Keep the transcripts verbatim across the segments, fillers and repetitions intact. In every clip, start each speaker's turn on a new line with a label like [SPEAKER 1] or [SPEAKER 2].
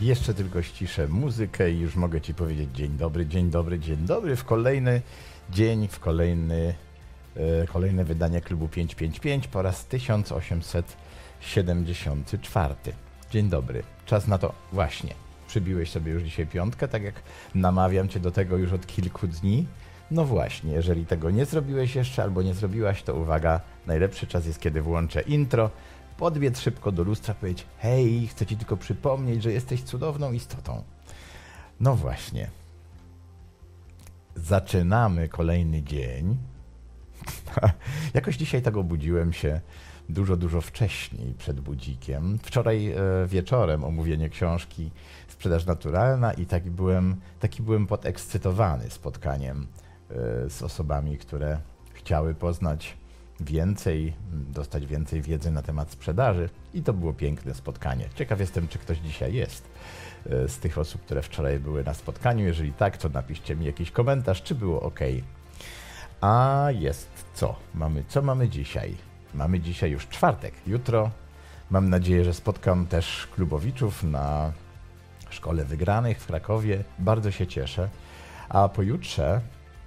[SPEAKER 1] Jeszcze tylko ściszę muzykę i już mogę Ci powiedzieć dzień dobry, dzień dobry, dzień dobry w kolejny dzień, w kolejny, e, kolejne wydanie Klubu pięćset pięćdziesiąt pięć po raz tysiąc osiemset siedemdziesiąty czwarty. Dzień dobry, czas na to właśnie. Przybiłeś sobie już dzisiaj piątkę, tak jak namawiam Cię do tego już od kilku dni. No właśnie, jeżeli tego nie zrobiłeś jeszcze albo nie zrobiłaś, to uwaga, najlepszy czas jest, kiedy włączę intro. Podbiec szybko do lustra, powiedzieć: hej, chcę Ci tylko przypomnieć, że jesteś cudowną istotą. No właśnie. Zaczynamy kolejny dzień. Jakoś dzisiaj tak obudziłem się dużo, dużo wcześniej przed budzikiem. Wczoraj e, wieczorem omówienie książki Sprzedaż naturalna i taki byłem, taki byłem podekscytowany spotkaniem e, z osobami, które chciały poznać więcej, dostać więcej wiedzy na temat sprzedaży i to było piękne spotkanie. Ciekaw jestem, czy ktoś dzisiaj jest z tych osób, które wczoraj były na spotkaniu. Jeżeli tak, to napiszcie mi jakiś komentarz, czy było ok. A jest co? Mamy, co mamy dzisiaj? Mamy dzisiaj już czwartek. Jutro mam nadzieję, że spotkam też klubowiczów na Szkole Wygranych w Krakowie. Bardzo się cieszę. A pojutrze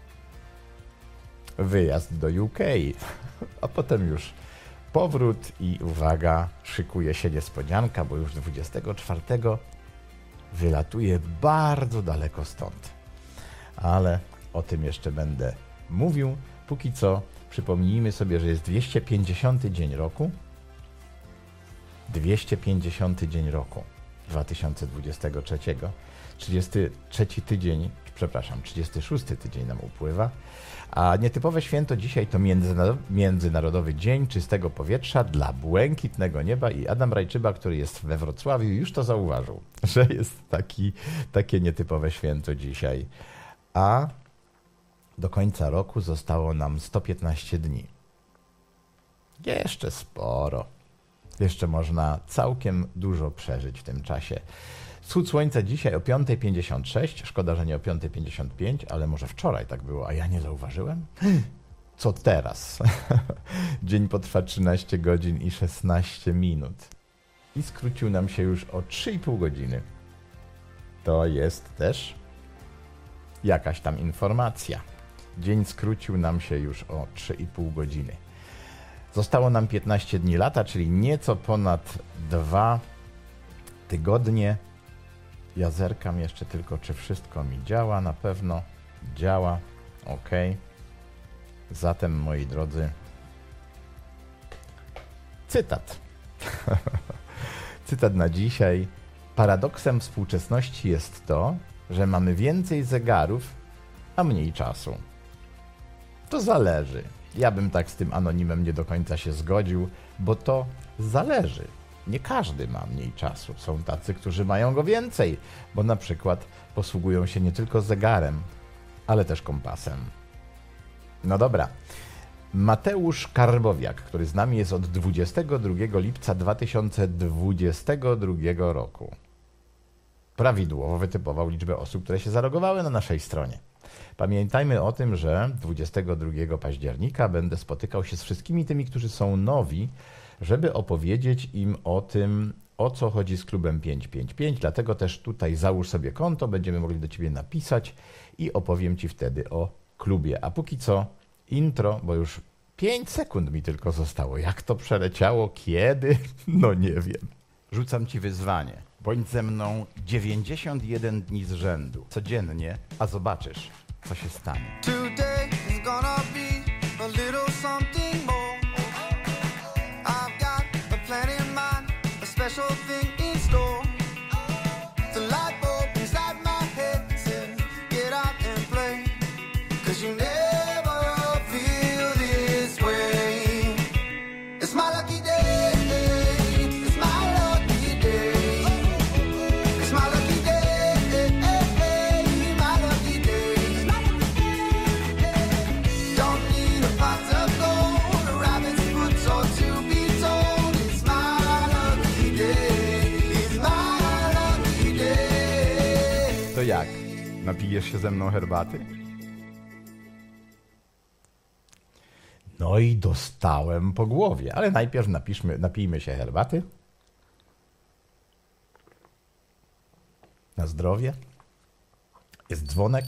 [SPEAKER 1] wyjazd do U K, a potem już powrót i uwaga, szykuje się niespodzianka, bo już dwudziestego czwartego wylatuję bardzo daleko stąd. Ale o tym jeszcze będę mówił. Póki co przypomnijmy sobie, że jest dwieście pięćdziesiąty dzień roku. dwieście pięćdziesiąty dzień roku dwa tysiące dwudziestego trzeciego. trzydziesty trzeci tydzień, przepraszam, trzydziesty szósty tydzień nam upływa. A nietypowe święto dzisiaj to Międzynarodowy Dzień Czystego Powietrza dla Błękitnego Nieba i Adam Rajczyba, który jest we Wrocławiu, już to zauważył, że jest taki, takie nietypowe święto dzisiaj. A do końca roku zostało nam sto piętnaście dni. Jeszcze sporo. Jeszcze można całkiem dużo przeżyć w tym czasie. Wschód słońca dzisiaj o piąta pięćdziesiąt sześć, szkoda, że nie o piąta pięćdziesiąt pięć, ale może wczoraj tak było, a ja nie zauważyłem? Co teraz? Dzień potrwa trzynaście godzin i szesnaście minut. I skrócił nam się już o trzy i pół godziny. To jest też jakaś tam informacja. Dzień skrócił nam się już o trzy i pół godziny. Zostało nam piętnaście dni lata, czyli nieco ponad dwa tygodnie. Ja zerkam jeszcze tylko, czy wszystko mi działa. Na pewno działa. Ok. Zatem, moi drodzy, cytat. Cytat na dzisiaj. Paradoksem współczesności jest to, że mamy więcej zegarów, a mniej czasu. To zależy. Ja bym tak z tym anonimem nie do końca się zgodził, bo to zależy. Nie każdy ma mniej czasu. Są tacy, którzy mają go więcej, bo na przykład posługują się nie tylko zegarem, ale też kompasem. No dobra. Mateusz Karbowiak, który z nami jest od dwudziestego drugiego lipca dwa tysiące dwudziestego drugiego roku, prawidłowo wytypował liczbę osób, które się zalogowały na naszej stronie. Pamiętajmy o tym, że dwudziestego drugiego października będę spotykał się z wszystkimi tymi, którzy są nowi, żeby opowiedzieć im o tym, o co chodzi z klubem pięćset pięćdziesiąt pięć. Dlatego też tutaj załóż sobie konto, będziemy mogli do Ciebie napisać i opowiem Ci wtedy o klubie. A póki co intro, bo już pięć sekund mi tylko zostało. Jak to przeleciało? Kiedy? No nie wiem. Rzucam Ci wyzwanie. Bądź ze mną dziewięćdziesiąt jeden dni z rzędu. Codziennie, a zobaczysz, co się stanie.
[SPEAKER 2] Today is gonna be a little something more. I've got a plan in mind, a special thing in store. The light bulb inside my head said, get out and play. 'Cause you never feel this way. It's my lucky day. It's my lucky day. It's my lucky day. My lucky day. Don't need a pot of gold, a rabbit's foot or to be told. It's my lucky day. It's my lucky day.
[SPEAKER 1] To jak? Napijesz się ze mną herbaty? No i dostałem po głowie, ale najpierw napiszmy, napijmy się herbaty. Na zdrowie. Jest dzwonek.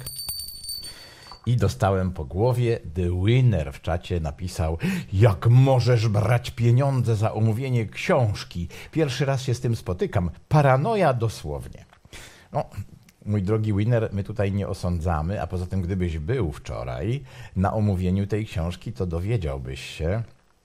[SPEAKER 1] I dostałem po głowie. The Winner w czacie napisał: jak możesz brać pieniądze za omówienie książki? Pierwszy raz się z tym spotykam. Paranoja dosłownie. No, mój drogi Winner, my tutaj nie osądzamy, a poza tym gdybyś był wczoraj na omówieniu tej książki, to dowiedziałbyś się,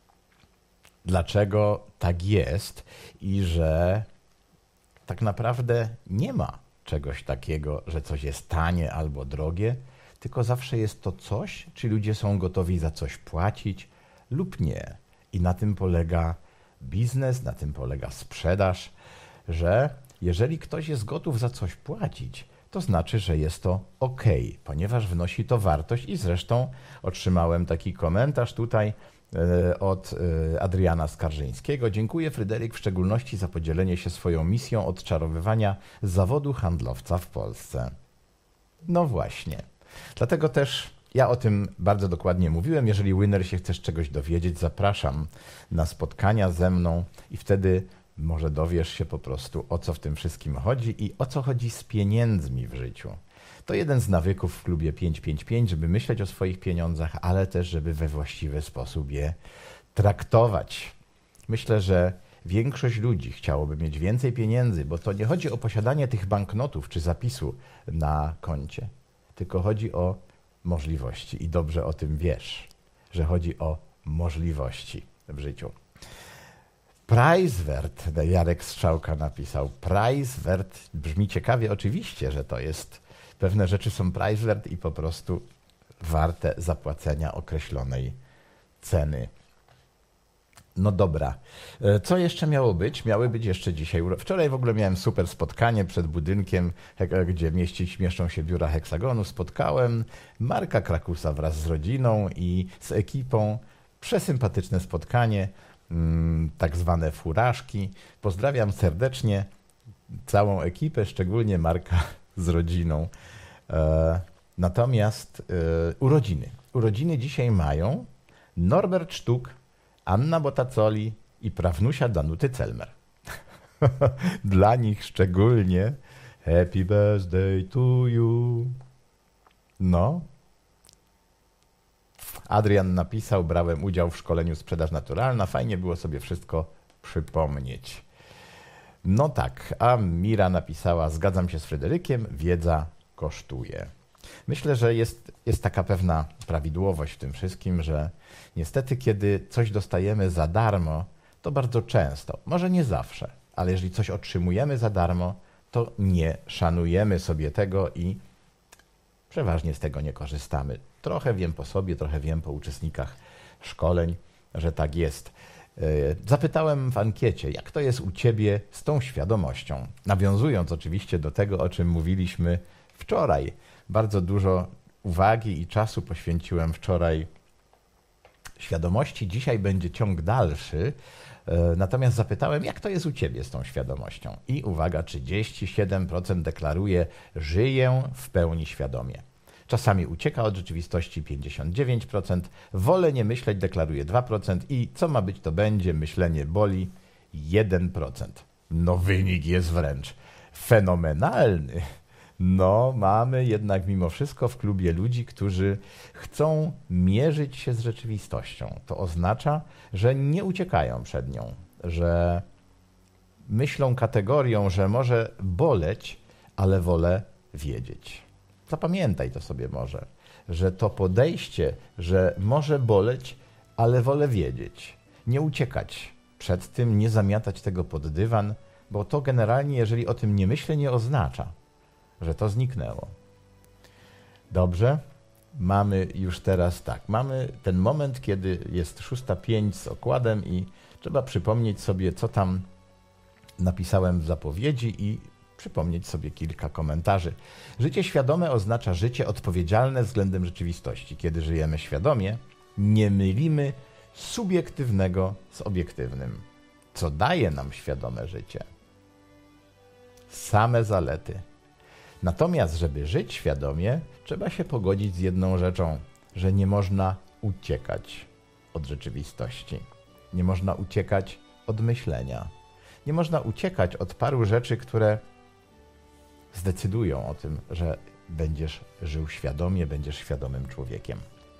[SPEAKER 1] dlaczego tak jest i że tak naprawdę nie ma czegoś takiego, że coś jest tanie albo drogie, tylko zawsze jest to coś, czy ludzie są gotowi za coś płacić lub nie. I na tym polega biznes, na tym polega sprzedaż, że jeżeli ktoś jest gotów za coś płacić, to znaczy, że jest to ok, ponieważ wnosi to wartość i zresztą otrzymałem taki komentarz tutaj e, od e, Adriana Skarżyńskiego. Dziękuję, Fryderyk, w szczególności za podzielenie się swoją misją odczarowywania zawodu handlowca w Polsce. No właśnie. Dlatego też ja o tym bardzo dokładnie mówiłem. Jeżeli Winner się chcesz czegoś dowiedzieć, zapraszam na spotkania ze mną i wtedy może dowiesz się po prostu, o co w tym wszystkim chodzi i o co chodzi z pieniędzmi w życiu. To jeden z nawyków w klubie pięć pięć pięć, żeby myśleć o swoich pieniądzach, ale też, żeby we właściwy sposób je traktować. Myślę, że większość ludzi chciałoby mieć więcej pieniędzy, bo to nie chodzi o posiadanie tych banknotów czy zapisu na koncie, tylko chodzi o możliwości i dobrze o tym wiesz, że chodzi o możliwości w życiu. Preiswert, Jarek Strzałka napisał. Preiswert brzmi ciekawie, oczywiście, że to jest, pewne rzeczy są preiswert i po prostu warte zapłacenia określonej ceny. No dobra, co jeszcze miało być? Miały być jeszcze dzisiaj, wczoraj w ogóle miałem super spotkanie przed budynkiem, gdzie mieścić, mieszczą się biura Heksagonu. Spotkałem Marka Krakusa wraz z rodziną i z ekipą. Przesympatyczne spotkanie. Tak zwane furażki. Pozdrawiam serdecznie całą ekipę, szczególnie Marka z rodziną. Natomiast urodziny. Urodziny dzisiaj mają Norbert Sztuk, Anna Botacoli i prawnusia Danuty Celmer. Dla nich szczególnie happy birthday to you. No. Adrian napisał, brałem udział w szkoleniu Sprzedaż Naturalna. Fajnie było sobie wszystko przypomnieć. No tak, a Mira napisała, zgadzam się z Fryderykiem, wiedza kosztuje. Myślę, że jest, jest taka pewna prawidłowość w tym wszystkim, że niestety kiedy coś dostajemy za darmo, to bardzo często, może nie zawsze, ale jeżeli coś otrzymujemy za darmo, to nie szanujemy sobie tego i przeważnie z tego nie korzystamy. Trochę wiem po sobie, trochę wiem po uczestnikach szkoleń, że tak jest. Zapytałem w ankiecie, jak to jest u Ciebie z tą świadomością? Nawiązując oczywiście do tego, o czym mówiliśmy wczoraj. Bardzo dużo uwagi i czasu poświęciłem wczoraj świadomości. Dzisiaj będzie ciąg dalszy. Natomiast zapytałem, jak to jest u Ciebie z tą świadomością? I uwaga, trzydzieści siedem procent deklaruje, żyję w pełni świadomie. Czasami ucieka od rzeczywistości pięćdziesiąt dziewięć procent, wolę nie myśleć, deklaruje dwa procent i co ma być to będzie, myślenie boli jeden procent. No wynik jest wręcz fenomenalny. No mamy jednak mimo wszystko w klubie ludzi, którzy chcą mierzyć się z rzeczywistością. To oznacza, że nie uciekają przed nią, że myślą kategorią, że może boleć, ale wolę wiedzieć. Zapamiętaj to sobie może, że to podejście, że może boleć, ale wolę wiedzieć. Nie uciekać przed tym, nie zamiatać tego pod dywan, bo to generalnie, jeżeli o tym nie myślę, nie oznacza, że to zniknęło. Dobrze? Mamy już teraz tak, mamy ten moment, kiedy jest szósta pięć z okładem i trzeba przypomnieć sobie, co tam napisałem w zapowiedzi i przypomnieć sobie kilka komentarzy. Życie świadome oznacza życie odpowiedzialne względem rzeczywistości. Kiedy żyjemy świadomie, nie mylimy subiektywnego z obiektywnym. Co daje nam świadome życie? Same zalety. Natomiast, żeby żyć świadomie, trzeba się pogodzić z jedną rzeczą, że nie można uciekać od rzeczywistości. Nie można uciekać od myślenia. Nie można uciekać od paru rzeczy, które zdecydują o tym, że będziesz żył świadomie, będziesz świadomym człowiekiem.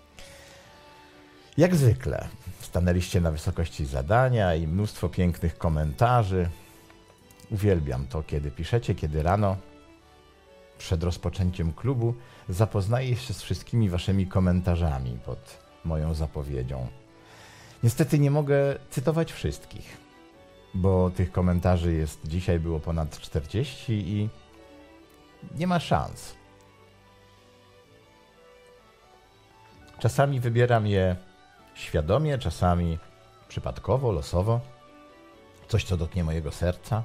[SPEAKER 1] Jak zwykle stanęliście na wysokości zadania i mnóstwo pięknych komentarzy. Uwielbiam to, kiedy piszecie, kiedy rano przed rozpoczęciem klubu zapoznaję się z wszystkimi waszymi komentarzami pod moją zapowiedzią. Niestety nie mogę cytować wszystkich, bo tych komentarzy jest dzisiaj było ponad czterdzieści i nie ma szans. Czasami wybieram je świadomie, czasami przypadkowo, losowo. Coś, co dotknie mojego serca.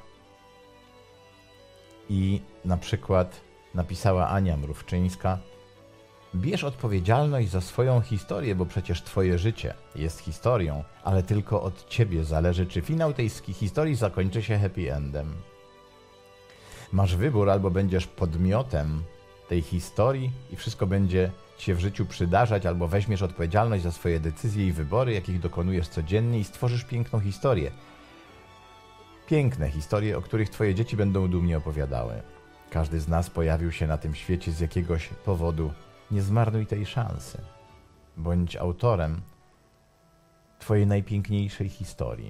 [SPEAKER 1] I na przykład napisała Ania Mrówczyńska: bierz odpowiedzialność za swoją historię, bo przecież twoje życie jest historią, ale tylko od ciebie zależy, czy finał tej historii zakończy się happy endem. Masz wybór, albo będziesz podmiotem tej historii i wszystko będzie ci się w życiu przydarzać, albo weźmiesz odpowiedzialność za swoje decyzje i wybory, jakich dokonujesz codziennie i stworzysz piękną historię. Piękne historie, o których twoje dzieci będą dumnie opowiadały. Każdy z nas pojawił się na tym świecie z jakiegoś powodu. Nie zmarnuj tej szansy. Bądź autorem twojej najpiękniejszej historii.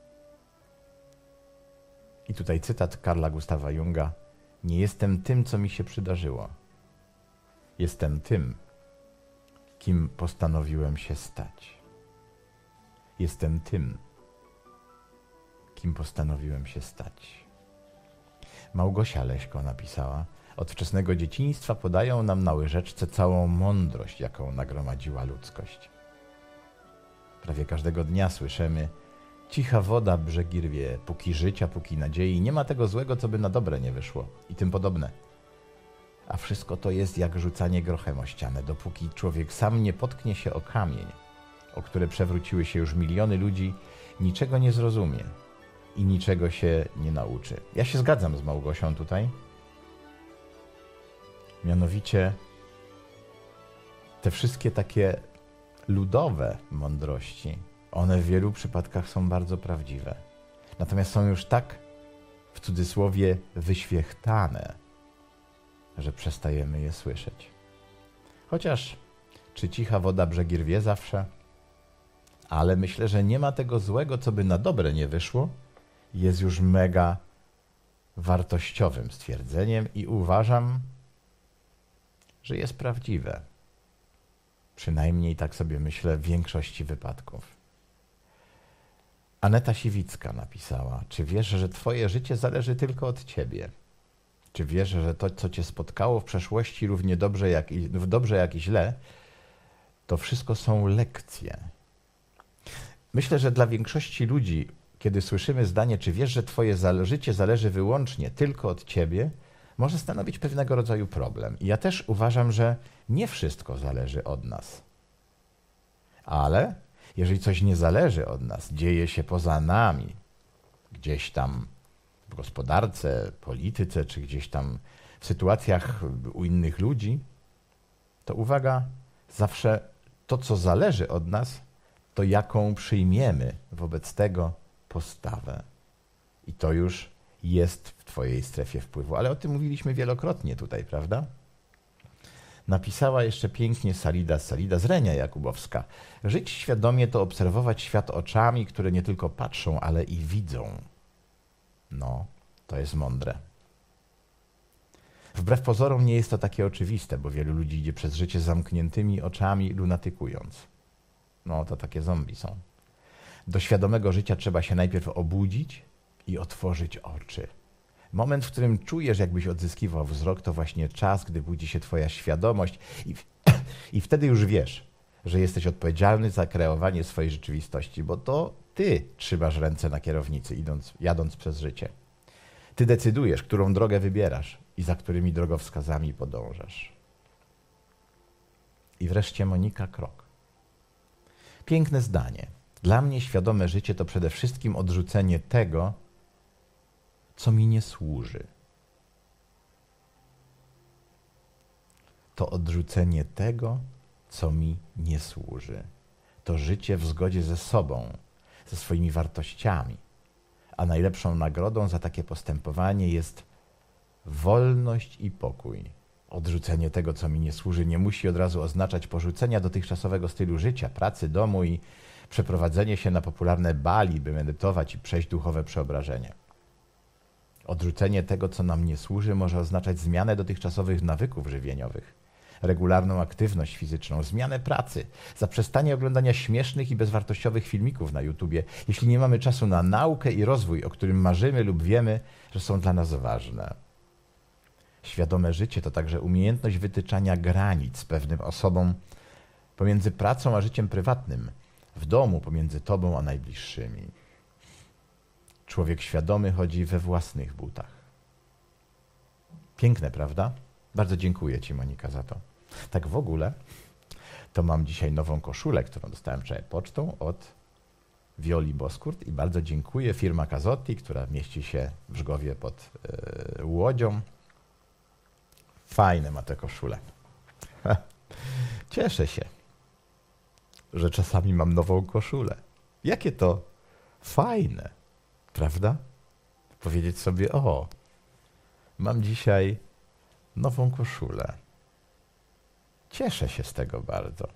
[SPEAKER 1] I tutaj cytat Carla Gustawa Junga. Nie jestem tym, co mi się przydarzyło. Jestem tym, kim postanowiłem się stać. Jestem tym, kim postanowiłem się stać. Małgosia Leśko napisała: od wczesnego dzieciństwa podają nam na łyżeczce całą mądrość, jaką nagromadziła ludzkość. Prawie każdego dnia słyszymy: cicha woda brzegi rwie, póki życia, póki nadziei, nie ma tego złego, co by na dobre nie wyszło i tym podobne. A wszystko to jest jak rzucanie grochem o ścianę, dopóki człowiek sam nie potknie się o kamień, o które przewróciły się już miliony ludzi, niczego nie zrozumie i niczego się nie nauczy. Ja się zgadzam z Małgosią tutaj. Mianowicie te wszystkie takie ludowe mądrości, one w wielu przypadkach są bardzo prawdziwe. Natomiast są już tak, w cudzysłowie, wyświechtane, że przestajemy je słyszeć. Chociaż czy cicha woda brzegi rwie zawsze? Ale myślę, że nie ma tego złego, co by na dobre nie wyszło. Jest już mega wartościowym stwierdzeniem i uważam, że jest prawdziwe. Przynajmniej tak sobie myślę w większości wypadków. Aneta Siwicka napisała: czy wiesz, że twoje życie zależy tylko od ciebie? Czy wiesz, że to, co cię spotkało w przeszłości, równie dobrze jak i, dobrze jak i źle, to wszystko są lekcje? Myślę, że dla większości ludzi, kiedy słyszymy zdanie, czy wiesz, że twoje życie zależy wyłącznie tylko od ciebie, może stanowić pewnego rodzaju problem. I ja też uważam, że nie wszystko zależy od nas. Ale jeżeli coś nie zależy od nas, dzieje się poza nami, gdzieś tam w gospodarce, polityce, czy gdzieś tam w sytuacjach u innych ludzi, to uwaga, zawsze to, co zależy od nas, to jaką przyjmiemy wobec tego postawę. I to już jest w twojej strefie wpływu. Ale o tym mówiliśmy wielokrotnie tutaj, prawda? Napisała jeszcze pięknie Salida, Salida Zrenia Jakubowska: żyć świadomie to obserwować świat oczami, które nie tylko patrzą, ale i widzą. No, to jest mądre. Wbrew pozorom nie jest to takie oczywiste, bo wielu ludzi idzie przez życie z zamkniętymi oczami, lunatykując. No, to takie zombie są. Do świadomego życia trzeba się najpierw obudzić i otworzyć oczy. Moment, w którym czujesz, jakbyś odzyskiwał wzrok, to właśnie czas, gdy budzi się twoja świadomość i, w, i wtedy już wiesz, że jesteś odpowiedzialny za kreowanie swojej rzeczywistości, bo to ty trzymasz ręce na kierownicy, idąc, jadąc przez życie. Ty decydujesz, którą drogę wybierasz i za którymi drogowskazami podążasz. I wreszcie Monika Krok. Piękne zdanie. Dla mnie świadome życie to przede wszystkim odrzucenie tego, co mi nie służy. To odrzucenie tego, co mi nie służy. To życie w zgodzie ze sobą, ze swoimi wartościami. A najlepszą nagrodą za takie postępowanie jest wolność i pokój. Odrzucenie tego, co mi nie służy, nie musi od razu oznaczać porzucenia dotychczasowego stylu życia, pracy, domu i przeprowadzenie się na popularne Bali, by medytować i przejść duchowe przeobrażenie. Odrzucenie tego, co nam nie służy, może oznaczać zmianę dotychczasowych nawyków żywieniowych, regularną aktywność fizyczną, zmianę pracy, zaprzestanie oglądania śmiesznych i bezwartościowych filmików na YouTubie, jeśli nie mamy czasu na naukę i rozwój, o którym marzymy lub wiemy, że są dla nas ważne. Świadome życie to także umiejętność wytyczania granic pewnym osobom pomiędzy pracą a życiem prywatnym, w domu pomiędzy tobą a najbliższymi. Człowiek świadomy chodzi we własnych butach. Piękne, prawda? Bardzo dziękuję ci, Monika, za to. Tak w ogóle, to mam dzisiaj nową koszulę, którą dostałem wczoraj pocztą od Wioli Boskurt i bardzo dziękuję. Firma Cazotti, która mieści się w Żgowie pod yy, Łodzią. Fajne ma te koszule. Cieszę się, że czasami mam nową koszulę. Jakie to fajne, prawda? Powiedzieć sobie, o, mam dzisiaj nową koszulę. Cieszę się z tego bardzo.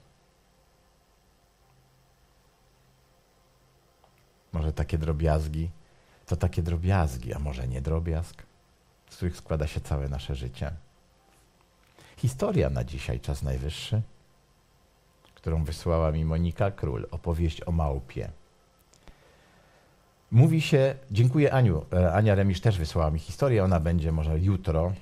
[SPEAKER 1] Może takie drobiazgi to takie drobiazgi, a może nie drobiazg, z których składa się całe nasze życie. Historia na dzisiaj, czas najwyższy, którą wysłała mi Monika Król, opowieść o małpie. Mówi się, dziękuję Aniu, Ania Remisz też wysłała mi historię, ona będzie może jutro,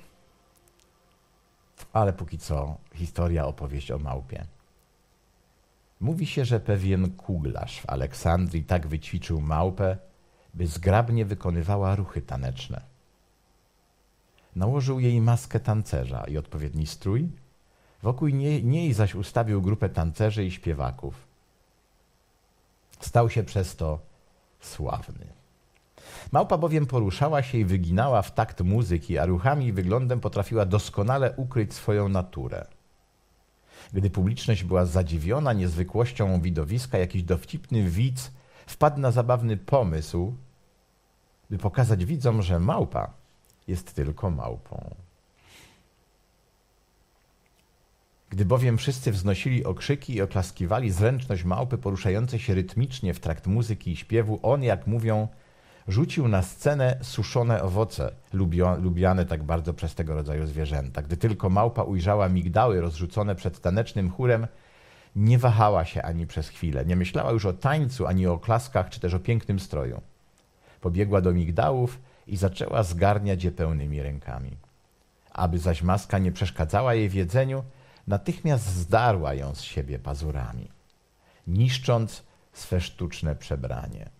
[SPEAKER 1] ale póki co historia, opowieść o małpie. Mówi się, że pewien kuglarz w Aleksandrii tak wyćwiczył małpę, by zgrabnie wykonywała ruchy taneczne. Nałożył jej maskę tancerza i odpowiedni strój, wokół niej, niej zaś ustawił grupę tancerzy i śpiewaków. Stał się przez to sławny. Małpa bowiem poruszała się i wyginała w takt muzyki, a ruchami i wyglądem potrafiła doskonale ukryć swoją naturę. Gdy publiczność była zadziwiona niezwykłością widowiska, jakiś dowcipny widz wpadł na zabawny pomysł, by pokazać widzom, że małpa jest tylko małpą. Gdy bowiem wszyscy wznosili okrzyki i oklaskiwali zręczność małpy poruszającej się rytmicznie w trakt muzyki i śpiewu, on, jak mówią, rzucił na scenę suszone owoce, lubio, lubiane tak bardzo przez tego rodzaju zwierzęta. Gdy tylko małpa ujrzała migdały rozrzucone przed tanecznym chórem, nie wahała się ani przez chwilę. Nie myślała już o tańcu, ani o oklaskach, czy też o pięknym stroju. Pobiegła do migdałów i zaczęła zgarniać je pełnymi rękami. Aby zaś maska nie przeszkadzała jej w jedzeniu, natychmiast zdarła ją z siebie pazurami, niszcząc swe sztuczne przebranie.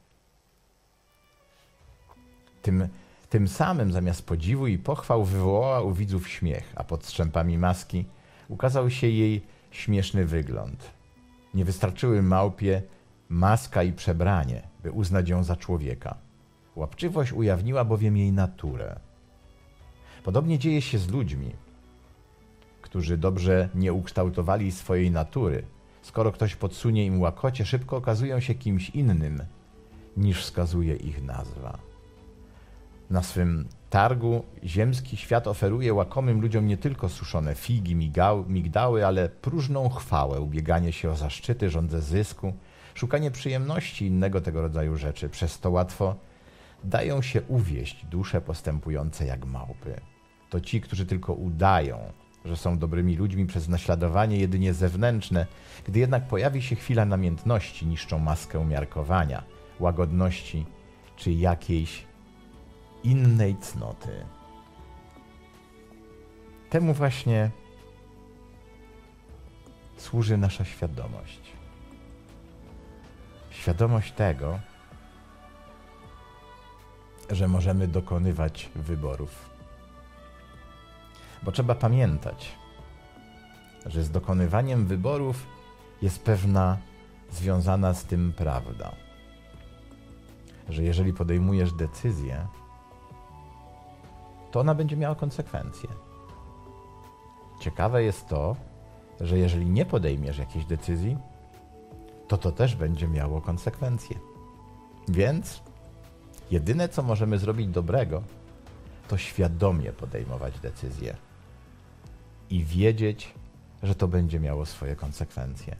[SPEAKER 1] Tym, tym samym zamiast podziwu i pochwał wywołała u widzów śmiech, a pod strzępami maski ukazał się jej śmieszny wygląd. Nie wystarczyły małpie maska i przebranie, by uznać ją za człowieka. Łapczywość ujawniła bowiem jej naturę. Podobnie dzieje się z ludźmi, którzy dobrze nie ukształtowali swojej natury. Skoro ktoś podsunie im łakocie, szybko okazują się kimś innym, niż wskazuje ich nazwa. Na swym targu ziemski świat oferuje łakomym ludziom nie tylko suszone figi, migał, migdały, ale próżną chwałę, ubieganie się o zaszczyty, żądze zysku, szukanie przyjemności i innego tego rodzaju rzeczy. Przez to łatwo dają się uwieść dusze postępujące jak małpy. To ci, którzy tylko udają, że są dobrymi ludźmi przez naśladowanie jedynie zewnętrzne, gdy jednak pojawi się chwila namiętności, niszczą maskę umiarkowania, łagodności czy jakiejś innej cnoty. Temu właśnie służy nasza świadomość. Świadomość tego, że możemy dokonywać wyborów. Bo trzeba pamiętać, że z dokonywaniem wyborów jest pewna związana z tym prawda. Że jeżeli podejmujesz decyzję, to ona będzie miała konsekwencje. Ciekawe jest to, że jeżeli nie podejmiesz jakiejś decyzji, to to też będzie miało konsekwencje. Więc jedyne, co możemy zrobić dobrego, to świadomie podejmować decyzje i wiedzieć, że to będzie miało swoje konsekwencje.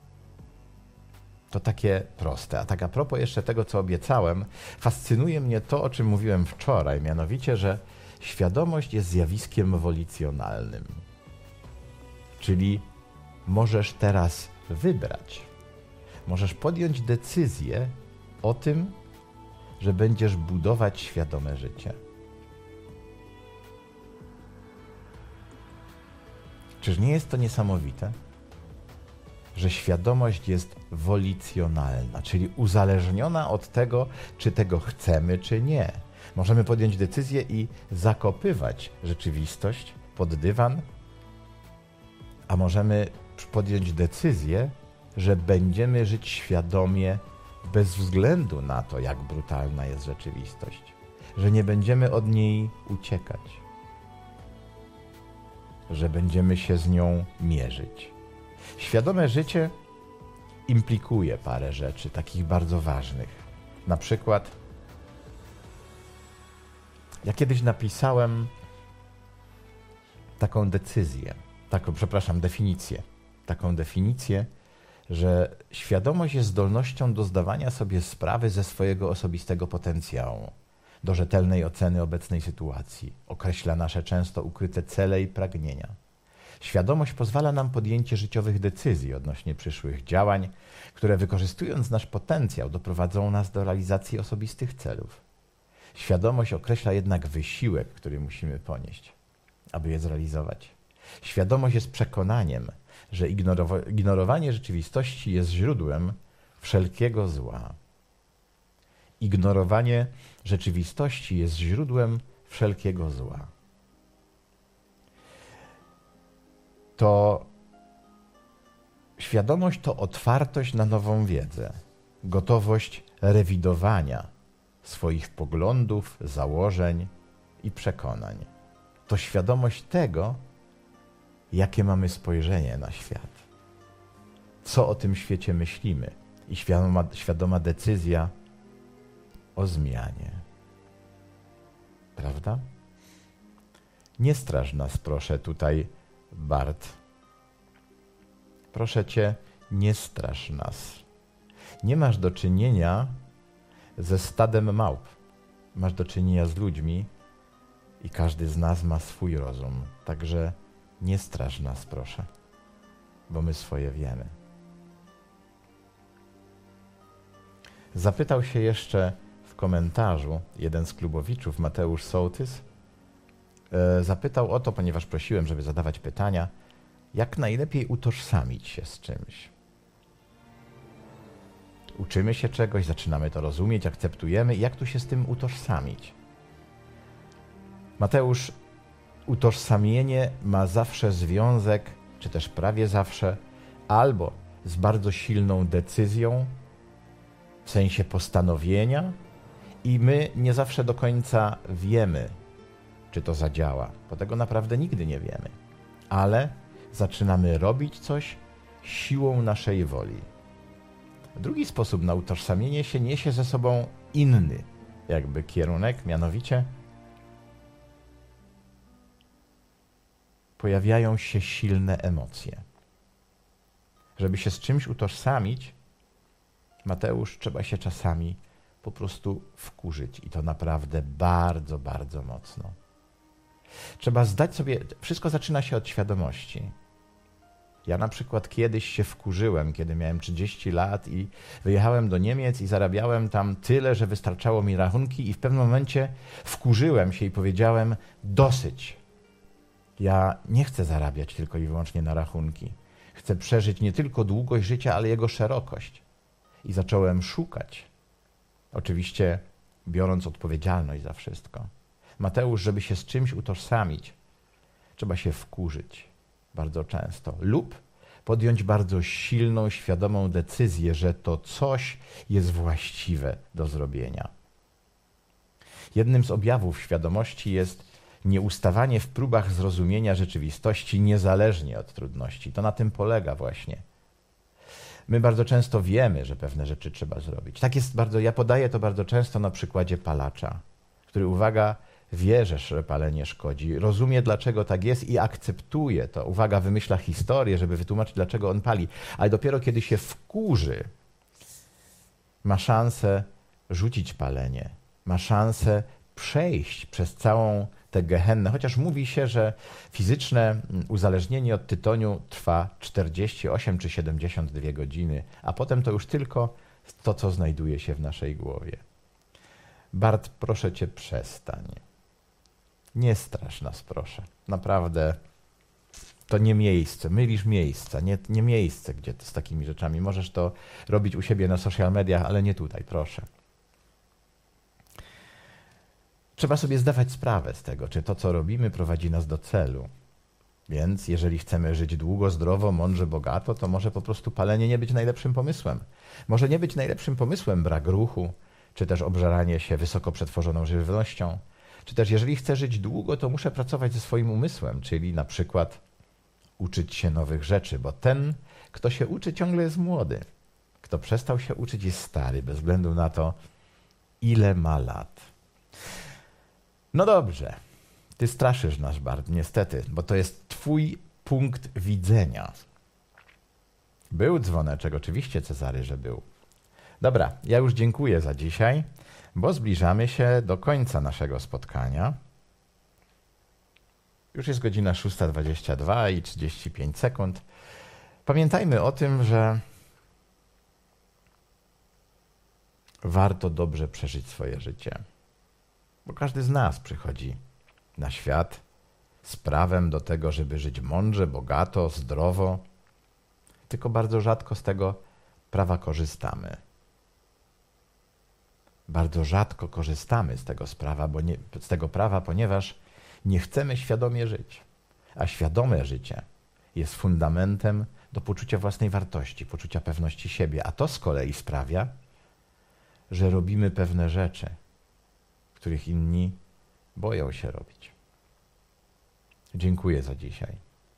[SPEAKER 1] To takie proste. A tak a propos jeszcze tego, co obiecałem, fascynuje mnie to, o czym mówiłem wczoraj, mianowicie, że świadomość jest zjawiskiem wolicjonalnym. Czyli możesz teraz wybrać, możesz podjąć decyzję o tym, że będziesz budować świadome życie. Czyż nie jest to niesamowite? Że świadomość jest wolicjonalna, czyli uzależniona od tego, czy tego chcemy, czy nie. Możemy podjąć decyzję i zakopywać rzeczywistość pod dywan, a możemy podjąć decyzję, że będziemy żyć świadomie bez względu na to, jak brutalna jest rzeczywistość, że nie będziemy od niej uciekać, że będziemy się z nią mierzyć. Świadome życie implikuje parę rzeczy, takich bardzo ważnych. Na przykład, ja kiedyś napisałem taką decyzję, taką, przepraszam, definicję, taką definicję, że świadomość jest zdolnością do zdawania sobie sprawy ze swojego osobistego potencjału, do rzetelnej oceny obecnej sytuacji, określa nasze często ukryte cele i pragnienia. Świadomość pozwala nam podjęcie życiowych decyzji odnośnie przyszłych działań, które wykorzystując nasz potencjał doprowadzą nas do realizacji osobistych celów. Świadomość określa jednak wysiłek, który musimy ponieść, aby je zrealizować. Świadomość jest przekonaniem, że ignorowa- ignorowanie rzeczywistości jest źródłem wszelkiego zła. Ignorowanie rzeczywistości jest źródłem wszelkiego zła. To świadomość to otwartość na nową wiedzę, gotowość rewidowania swoich poglądów, założeń i przekonań. To świadomość tego, jakie mamy spojrzenie na świat, co o tym świecie myślimy i świadoma, świadoma decyzja o zmianie. Prawda? Nie straż nas, proszę, tutaj, Bart. Proszę cię, nie straż nas. Nie masz do czynienia ze stadem małp. Masz do czynienia z ludźmi i każdy z nas ma swój rozum. Także nie straż nas, proszę, bo my swoje wiemy. Zapytał się jeszcze w komentarzu jeden z klubowiczów, Mateusz Sołtys, e, zapytał o to, ponieważ prosiłem, żeby zadawać pytania, jak najlepiej utożsamić się z czymś. Uczymy się czegoś, zaczynamy to rozumieć, akceptujemy i jak tu się z tym utożsamić? Mateusz, utożsamienie ma zawsze związek, czy też prawie zawsze, albo z bardzo silną decyzją, w sensie postanowienia, i my nie zawsze do końca wiemy, czy to zadziała, bo tego naprawdę nigdy nie wiemy. Ale zaczynamy robić coś siłą naszej woli. Drugi sposób na utożsamienie się niesie ze sobą inny jakby kierunek, mianowicie pojawiają się silne emocje. Żeby się z czymś utożsamić, Mateusz, trzeba się czasami po prostu wkurzyć i to naprawdę bardzo, bardzo mocno. Trzeba zdać sobie, wszystko zaczyna się od świadomości. Ja na przykład kiedyś się wkurzyłem, kiedy miałem trzydzieści lat i wyjechałem do Niemiec i zarabiałem tam tyle, że wystarczało mi rachunki i w pewnym momencie wkurzyłem się i powiedziałem dosyć. Ja nie chcę zarabiać tylko i wyłącznie na rachunki. Chcę przeżyć nie tylko długość życia, ale jego szerokość. I zacząłem szukać. Oczywiście biorąc odpowiedzialność za wszystko. Mateusz, żeby się z czymś utożsamić, trzeba się wkurzyć bardzo często lub podjąć bardzo silną, świadomą decyzję, że to coś jest właściwe do zrobienia. Jednym z objawów świadomości jest nieustawanie w próbach zrozumienia rzeczywistości niezależnie od trudności. To na tym polega właśnie. My bardzo często wiemy, że pewne rzeczy trzeba zrobić. Tak jest bardzo, ja podaję to bardzo często na przykładzie palacza, który, uwaga, wie, że palenie szkodzi, rozumie, dlaczego tak jest i akceptuje to. Uwaga, wymyśla historię, żeby wytłumaczyć, dlaczego on pali. Ale dopiero kiedy się wkurzy, ma szansę rzucić palenie, ma szansę przejść przez całą tę gehennę, chociaż mówi się, że fizyczne uzależnienie od tytoniu trwa czterdzieści osiem czy siedemdziesiąt dwie godziny, a potem to już tylko to, co znajduje się w naszej głowie. Bart, proszę cię, przestań. Nie strasz nas, proszę. Naprawdę, to nie miejsce, mylisz miejsca, nie, nie miejsce, gdzie ty z takimi rzeczami. Możesz to robić u siebie na social mediach, ale nie tutaj, proszę. Trzeba sobie zdawać sprawę z tego, czy to, co robimy, prowadzi nas do celu. Więc jeżeli chcemy żyć długo, zdrowo, mądrze, bogato, to może po prostu palenie nie być najlepszym pomysłem. Może nie być najlepszym pomysłem brak ruchu, czy też obżeranie się wysoko przetworzoną żywnością. Czy też jeżeli chcę żyć długo, to muszę pracować ze swoim umysłem, czyli na przykład uczyć się nowych rzeczy, bo ten, kto się uczy, ciągle jest młody. Kto przestał się uczyć, jest stary, bez względu na to, ile ma lat. No dobrze, ty straszysz nas, Bart, niestety, bo to jest twój punkt widzenia. Był dzwoneczek, oczywiście, Cezary, że był. Dobra, ja już dziękuję za dzisiaj, bo zbliżamy się do końca naszego spotkania. Już jest godzina szósta dwadzieścia dwa i trzydzieści pięć sekund. Pamiętajmy o tym, że warto dobrze przeżyć swoje życie. Bo każdy z nas przychodzi na świat z prawem do tego, żeby żyć mądrze, bogato, zdrowo. Tylko bardzo rzadko z tego prawa korzystamy. Bardzo rzadko korzystamy z tego, sprawa, bo nie, z tego prawa, ponieważ nie chcemy świadomie żyć. A świadome życie jest fundamentem do poczucia własnej wartości, poczucia pewności siebie. A to z kolei sprawia, że robimy pewne rzeczy, których inni boją się robić. Dziękuję za dzisiaj.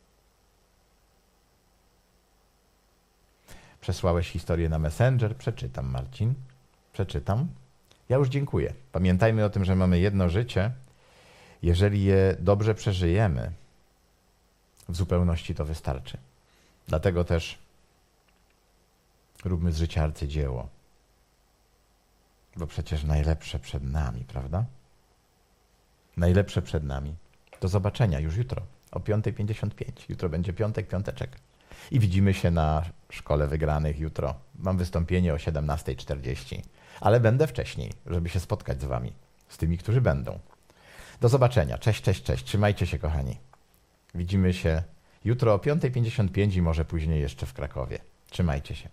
[SPEAKER 1] Przesłałeś historię na Messenger? Przeczytam, Marcin. Przeczytam. Ja już dziękuję. Pamiętajmy o tym, że mamy jedno życie. Jeżeli je dobrze przeżyjemy, w zupełności to wystarczy. Dlatego też róbmy z życia arcydzieło. Bo przecież najlepsze przed nami, prawda? Najlepsze przed nami. Do zobaczenia już jutro o piąta pięćdziesiąt pięć. Jutro będzie piątek, piąteczek. I widzimy się na Szkole Wygranych jutro. Mam wystąpienie o siedemnasta czterdzieści. Ale będę wcześniej, żeby się spotkać z wami. Z tymi, którzy będą. Do zobaczenia. Cześć, cześć, cześć. Trzymajcie się, kochani. Widzimy się jutro o piąta pięćdziesiąt pięć i może później jeszcze w Krakowie. Trzymajcie się.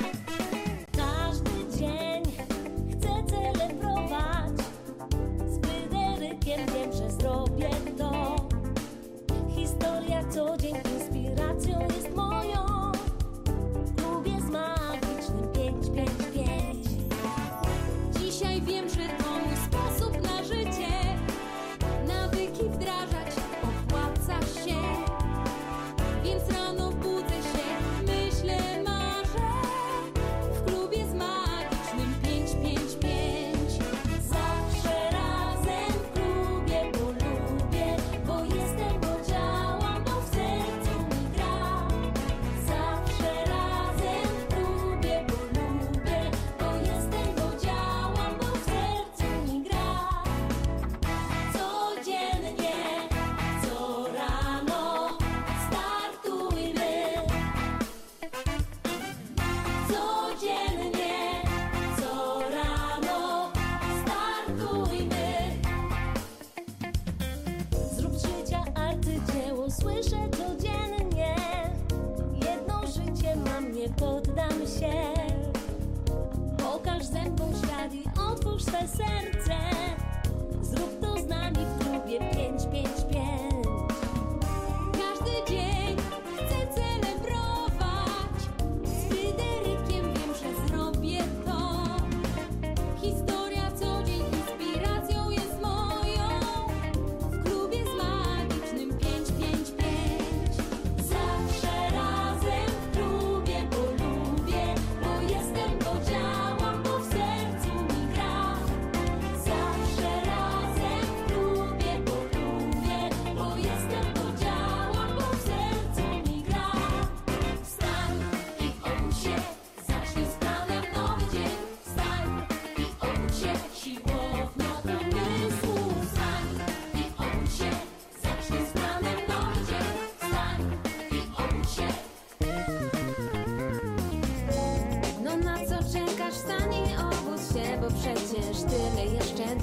[SPEAKER 3] Każdy dzień chcę celebrować.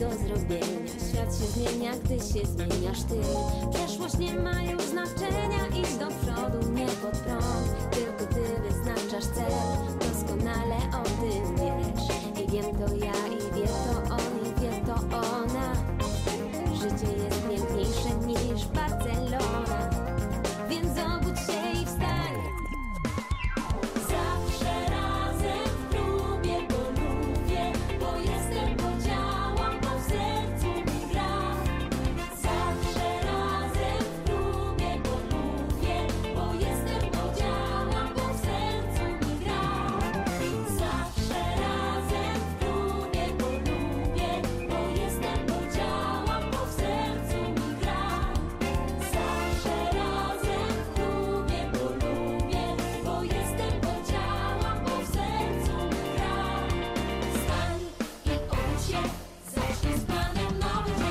[SPEAKER 3] do zrobienia. Świat się zmienia, gdy się zmieniasz ty. Przeszłość nie ma już znaczenia. Idź do przodu, nie pod prąd. Tylko ty wyznaczasz cel. Doskonale o tym wiesz. I wiem to ja.